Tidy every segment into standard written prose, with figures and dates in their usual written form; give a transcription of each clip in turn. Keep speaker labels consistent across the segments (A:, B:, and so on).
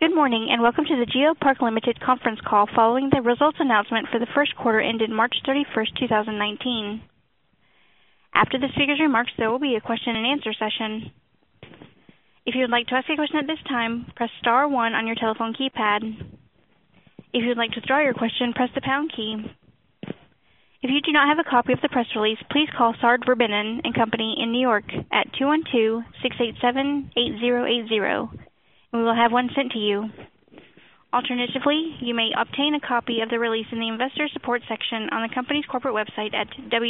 A: Good morning, and welcome to the GeoPark Limited conference call following the results announcement for the first quarter ended March 31st, 2019. After the speaker's remarks, there will be a question and answer session. If you would like to ask a question at this time, press star 1 on your telephone keypad. If you would like to withdraw your question, press the pound key. If you do not have a copy of the press release, please call Sard Verbinnen & Company in New York at 212-687-8080. We will have one sent to you. Alternatively, you may obtain a copy of the release in the Investor Support section on the company's corporate website at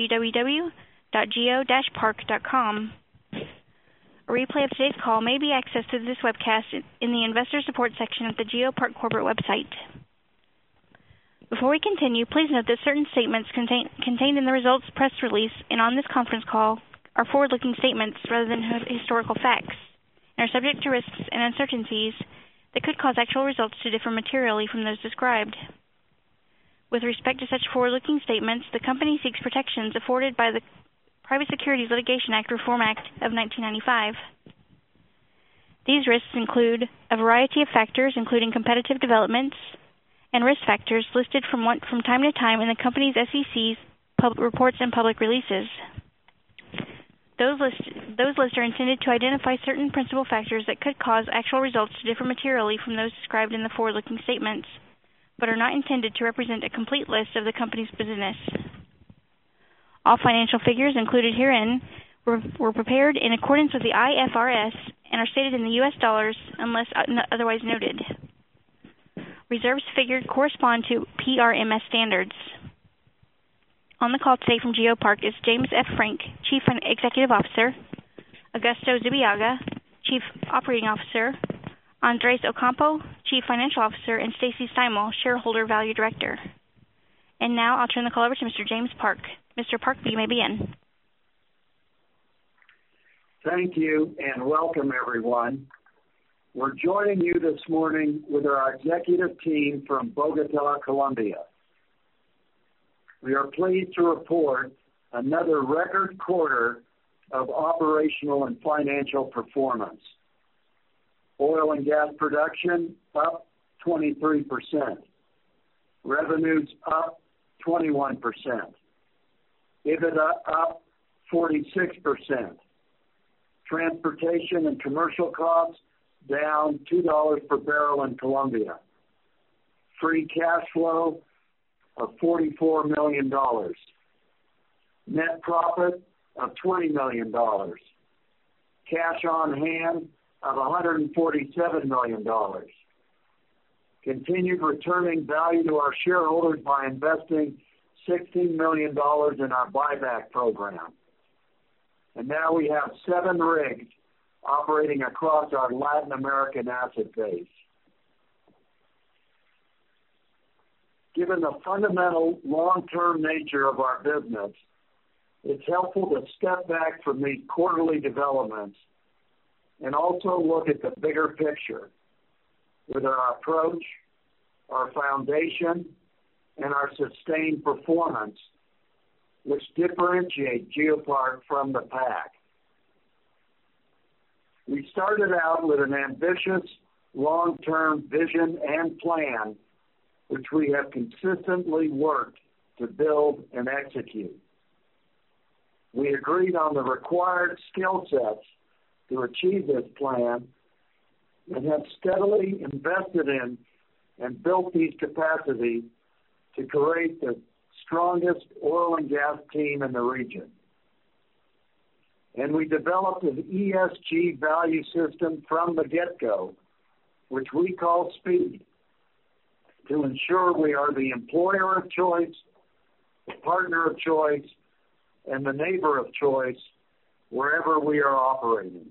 A: www.geo-park.com. A replay of today's call may be accessed through this webcast in the Investor Support section of the GeoPark corporate website. Before we continue, please note that certain statements contained in the results press release and on this conference call are forward-looking statements rather than historical facts, and are subject to risks and uncertainties that could cause actual results to differ materially from those described. With respect to such forward-looking statements, the company seeks protections afforded by the Private Securities Litigation Reform Act of 1995. These risks include a variety of factors, including competitive developments and risk factors listed from time to time in the company's SEC's public reports and public releases. Those lists are intended to identify certain principal factors that could cause actual results to differ materially from those described in the forward-looking statements, but are not intended to represent a complete list of the company's business. All financial figures included herein were prepared in accordance with the IFRS and are stated in the U.S. dollars unless otherwise noted. Reserves figured correspond to PRMS standards. On the call today from GeoPark is James F. Frank, Chief Executive Officer, Augusto Zubillaga, Chief Operating Officer, Andres Ocampo, Chief Financial Officer, and Stacy Steimel, Shareholder Value Director. And now I'll turn the call over to Mr. James Park. Mr. Park, you may begin.
B: Thank you, and welcome, everyone. We're joining you this morning with our executive team from Bogota, Colombia. We are pleased to report another record quarter of operational and financial performance. Oil and gas production up 23%. Revenues up 21%. EBITDA up 46%. Transportation and commercial costs down $2 per barrel in Colombia. Free cash flow of $44 million. Net profit of $20 million. Cash on hand of $147 million. Continued returning value to our shareholders by investing $16 million in our buyback program. And now we have 7 rigs operating across our Latin American asset base. Given the fundamental long-term nature of our business, it's helpful to step back from these quarterly developments and also look at the bigger picture with our approach, our foundation, and our sustained performance, which differentiate GeoPark from the pack. We started out with an ambitious long-term vision and plan, which we have consistently worked to build and execute. We agreed on the required skill sets to achieve this plan and have steadily invested in and built these capacities to create the strongest oil and gas team in the region. And we developed an ESG value system from the get-go, which we call SPEED, to ensure we are the employer of choice, the partner of choice, and the neighbor of choice wherever we are operating.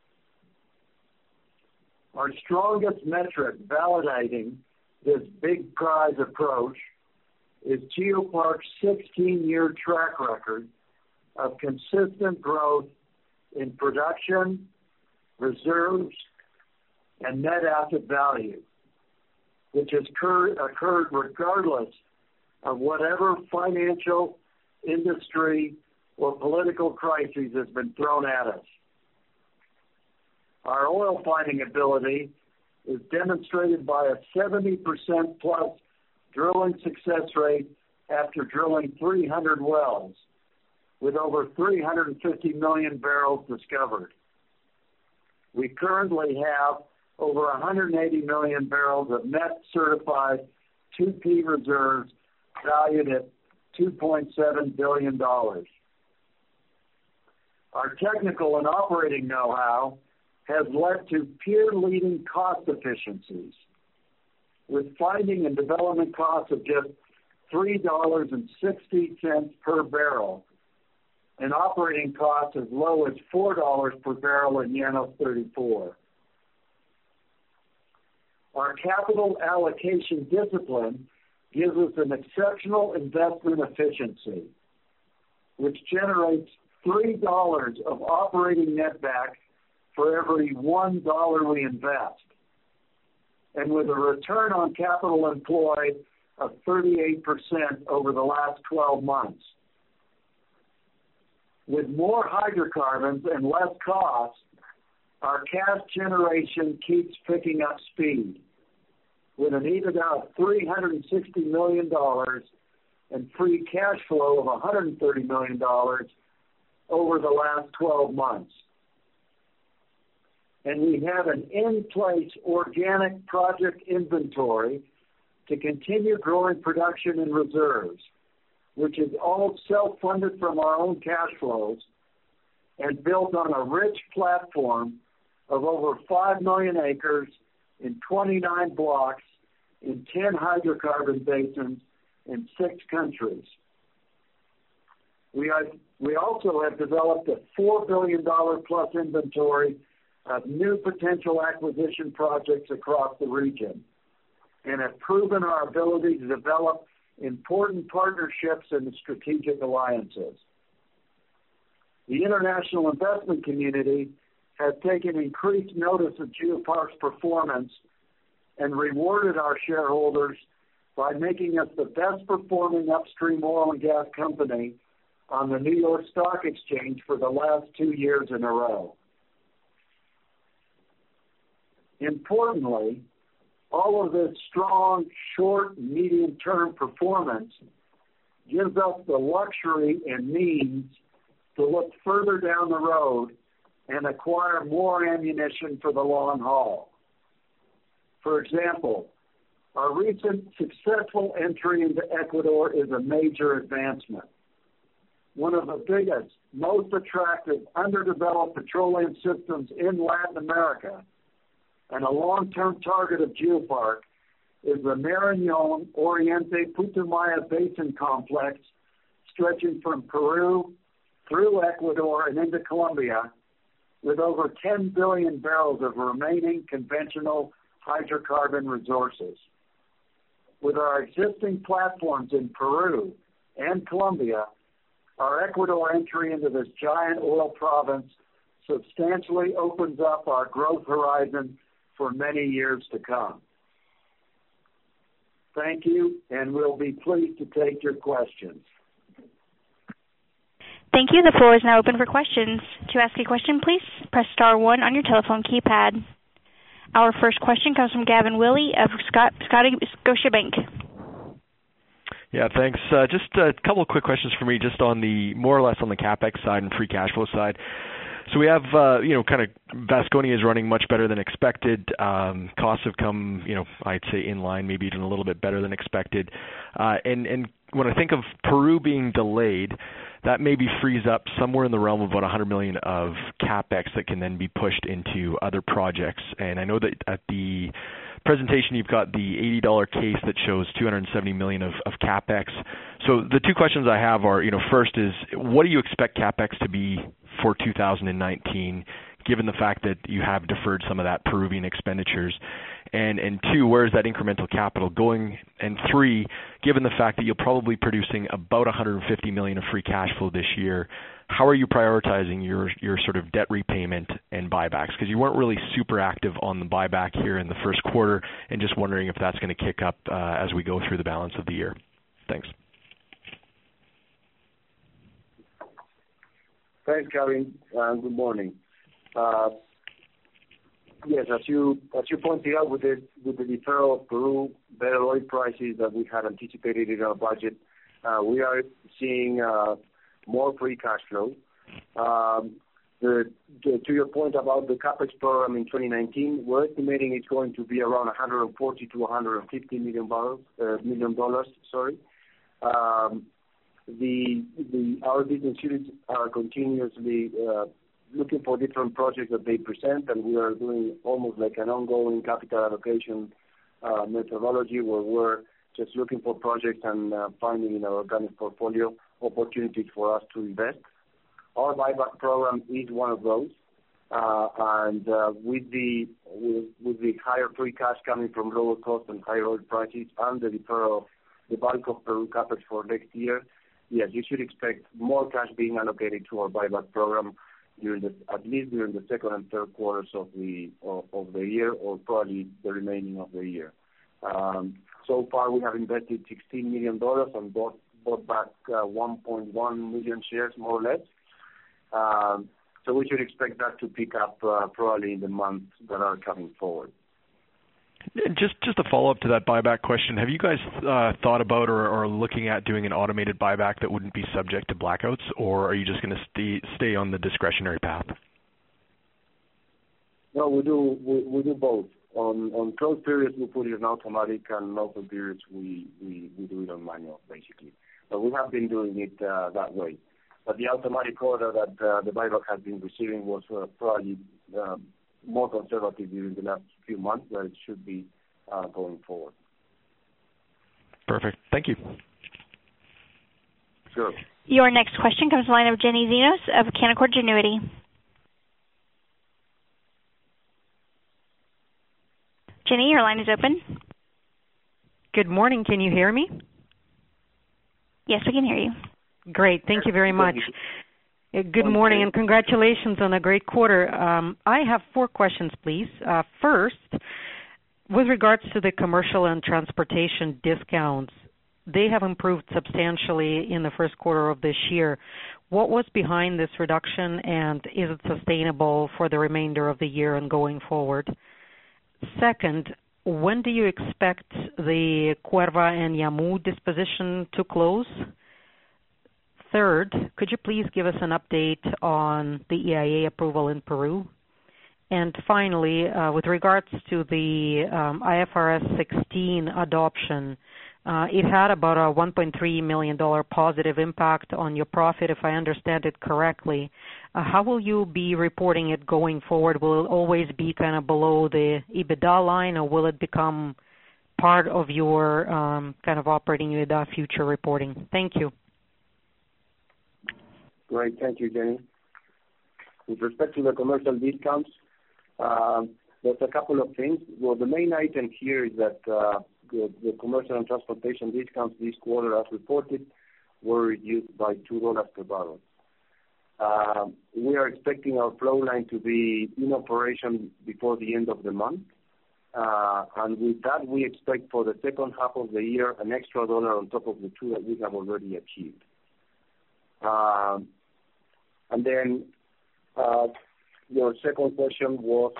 B: Our strongest metric validating this big prize approach is GeoPark's 16-year track record of consistent growth in production, reserves, and net asset value, which has occurred regardless of whatever financial, industry, or political crisis has been thrown at us. Our oil finding ability is demonstrated by a 70% plus drilling success rate after drilling 300 wells, with over 350 million barrels discovered. We currently have over 180 million barrels of net certified 2P reserves valued at $2.7 billion. Our technical and operating know-how has led to peer-leading cost efficiencies, with finding and development costs of just $3.60 per barrel and operating costs as low as $4 per barrel in Llanos 34. Our capital allocation discipline gives us an exceptional investment efficiency, which generates $3 of operating netback for every $1 we invest, and with a return on capital employed of 38% over the last 12 months. With more hydrocarbons and less cost, our cash generation keeps picking up speed, with an EBITDA of $360 million and free cash flow of $130 million over the last 12 months. And we have an in-place organic project inventory to continue growing production and reserves, which is all self-funded from our own cash flows and built on a rich platform of over 5 million acres in 29 blocks in 10 hydrocarbon basins in 6 countries. We also have developed a $4 billion plus inventory of new potential acquisition projects across the region, and have proven our ability to develop important partnerships and strategic alliances. The international investment community has taken increased notice of GeoPark's performance and rewarded our shareholders by making us the best performing upstream oil and gas company on the New York Stock Exchange for the last 2 years in a row. Importantly, all of this strong, short, and medium-term performance gives us the luxury and means to look further down the road and acquire more ammunition for the long haul. For example, our recent successful entry into Ecuador is a major advancement. One of the biggest, most attractive, underdeveloped petroleum systems in Latin America, and a long-term target of GeoPark, is the Marañón Oriente Putumayo Basin Complex, stretching from Peru through Ecuador and into Colombia, with over 10 billion barrels of remaining conventional hydrocarbon resources. With our existing platforms in Peru and Colombia, our Ecuador entry into this giant oil province substantially opens up our growth horizon for many years to come. Thank you, and we'll be pleased to take your questions.
A: Thank you. The floor is now open for questions. To ask a question, please press star 1 on your telephone keypad. Our first question comes from Gavin Willey of Scotiabank.
C: Yeah, thanks. Just a couple of quick questions for me, just on the more or less on the CapEx side and free cash flow side. So we have, kind of Vasconia is running much better than expected. Costs have come, I'd say in line, maybe even a little bit better than expected. And when I think of Peru being delayed, that maybe frees up somewhere in the realm of about $100 million of CapEx that can then be pushed into other projects. And I know that at the presentation you've got the $80 case that shows $270 million of CapEx. So the two questions I have are, first is, what do you expect CapEx to be for 2019, given the fact that you have deferred some of that Peruvian expenditures? And two, where is that incremental capital going? And three, given the fact that you're probably producing about $150 million of free cash flow this year, how are you prioritizing your sort of debt repayment and buybacks? Because you weren't really super active on the buyback here in the first quarter, and just wondering if that's going to kick up as we go through the balance of the year. Thanks.
B: Thanks, Gavin. Good morning. Yes, as you pointed out, with the deferral of Peru, better oil prices that we had anticipated in our budget, we are seeing more free cash flow. To your point about the CapEx program in 2019, we're estimating it's going to be around 140 to 150 million dollars. Our business units are continuously looking for different projects that they present, and we are doing almost like an ongoing capital allocation methodology where we're just looking for projects and finding in our organic portfolio opportunities for us to invest. Our buyback program is one of those, and with the higher free cash coming from lower cost and higher oil prices and the deferral of the bulk of Peru CapEx for next year, yes, you should expect more cash being allocated to our buyback program at least during the second and third quarters of the year, or probably the remaining of the year. So far, we have invested $16 million and bought back 1.1 million shares, more or less. So we should expect that to pick up probably in the months that are coming forward.
C: Just a follow-up to that buyback question. Have you guys thought about or looking at doing an automated buyback that wouldn't be subject to blackouts, or are you just going to stay on the discretionary path?
B: No, we do both. On closed periods, we put it in automatic, and open periods, we do it on manual, basically. But we have been doing it that way. But the automatic order that the buyback has been receiving was probably more conservative during the last few months than it should be going forward.
C: Perfect. Thank you.
B: Sure.
A: Your next question comes from the line of Jenny Zenos of Canaccord Genuity. Jenny, your line is open.
D: Good morning. Can you hear me?
A: Yes, we can hear you.
D: Great. Thank you very much. Good morning and congratulations on a great quarter. I have 4 questions, please. First, with regards to the commercial and transportation discounts, they have improved substantially in the first quarter of this year. What was behind this reduction, and is it sustainable for the remainder of the year and going forward? Second, when do you expect the Cuerva and Yamu disposition to close? Third, could you please give us an update on the EIA approval in Peru? And finally, with regards to the IFRS 16 adoption, it had about a $1.3 million positive impact on your profit, if I understand it correctly. How will you be reporting it going forward? Will it always be kind of below the EBITDA line, or will it become part of your kind of operating EBITDA future reporting? Thank you.
B: Great. Thank you, Jenny. With respect to the commercial discounts, there's a couple of things. Well, the main item here is that the commercial and transportation discounts this quarter, as reported, were reduced by $2 per barrel. We are expecting our flow line to be in operation before the end of the month. And with that, we expect for the second half of the year an extra $1 on top of the 2 that we have already achieved. And then your second question was,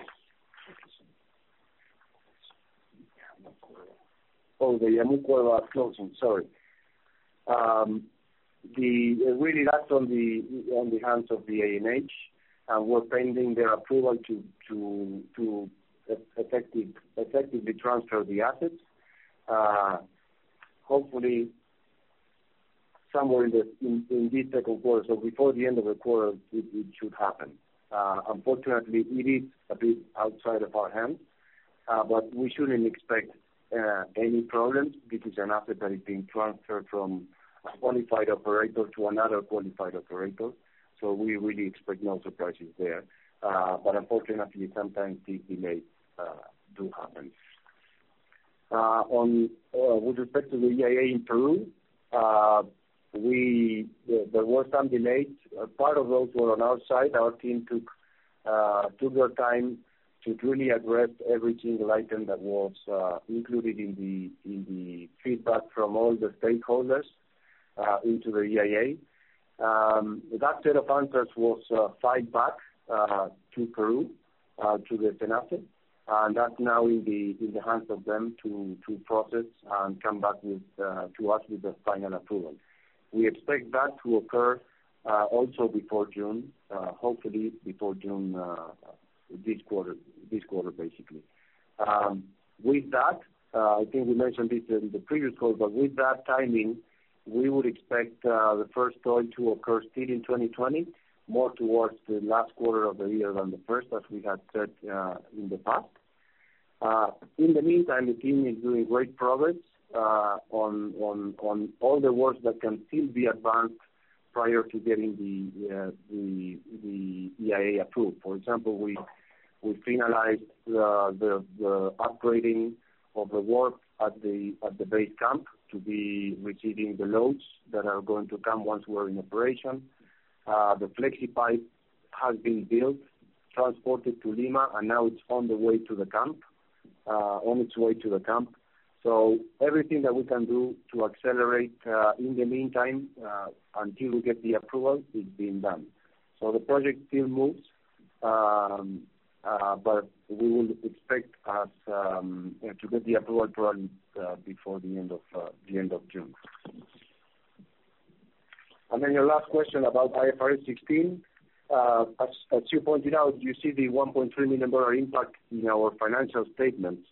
B: the Yamu Cuerva closing. Sorry. Really that's on the hands of the ANH, and we're pending their approval to effectively transfer the assets. Hopefully, somewhere in this second quarter, so before the end of the quarter, it should happen. Unfortunately, it is a bit outside of our hands, but we shouldn't expect any problems because an asset that is being transferred from a qualified operator to another qualified operator. So we really expect no surprises there. But unfortunately, sometimes these delays do happen. With respect to the EIA in Peru, there were some delays. Part of those were on our side. Our team took their time to really address every single item that was included in the feedback from all the stakeholders into the EIA. That set of answers was fed back to Peru,
E: to the SENACE, and that's now in the hands of them to process and come back with to us with the final approval. We expect that to occur also before June, hopefully before June this quarter basically. With that, I think we mentioned this in the previous call, but with that timing, we would expect the first oil to occur still in 2020, more towards the last quarter of the year than the first, as we had said in the past. In the meantime, the team is doing great progress on all the work that can still be advanced prior to getting the EIA approved. For example, we finalized the upgrading of the work at the base camp to be receiving the loads that are going to come once we're in operation. The flexi pipe has been built, transported to Lima, and now it's on the way to the camp, on its way to the camp. So everything that we can do to accelerate in the meantime until we get the approval is being done. So the project still moves, but we will expect us to get the approval probably before the end of June. And then your last question about IFRS 16. As you pointed out, you see the $1.3 million impact in our financial statements.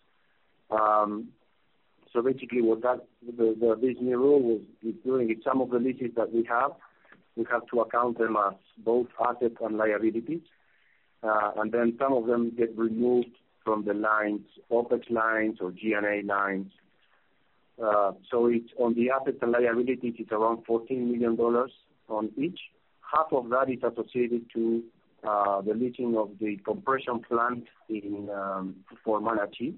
E: So basically, what this new rule is doing is some of the leases that we have to account them as both assets and liabilities, and then some of them get removed from the lines, OPEX lines or G&A lines. So it's on the assets and liabilities, it's around $14 million on each. Half of that is associated to the leasing of the compression plant for Manatí.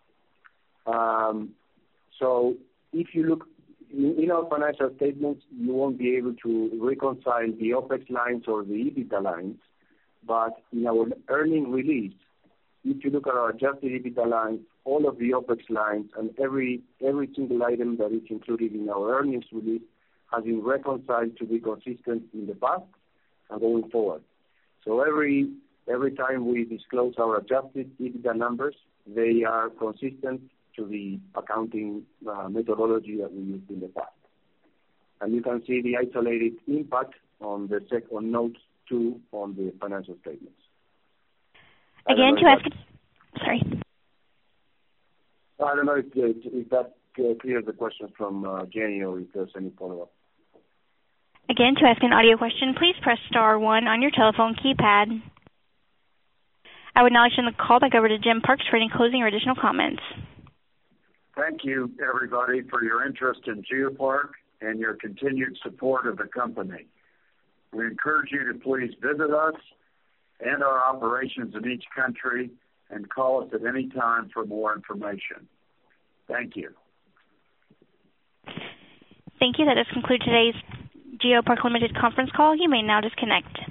E: So if you look in our financial statements, you won't be able to reconcile the OPEX lines or the EBITDA lines, but in our earning release, if you look at our adjusted EBITDA lines, all of the OPEX lines and every single item that is included in our earnings release has been reconciled to be consistent in the past and going forward. So every time we disclose our adjusted EBITDA numbers, they are consistent to the accounting methodology that we used in the past. And you can see the isolated impact on note 2 on the financial statements.
A: Again, to ask... Sorry.
E: I don't know if that clears the question from Jenny or if there's any follow-up.
A: Again, to ask an audio question, please press star 1 on your telephone keypad. I would now like to turn the call back over to Jim Parks for any closing or additional comments.
B: Thank you, everybody, for your interest in GeoPark and your continued support of the company. We encourage you to please visit us and our operations in each country and call us at any time for more information. Thank you.
A: Thank you. That does conclude today's GeoPark Limited conference call. You may now disconnect.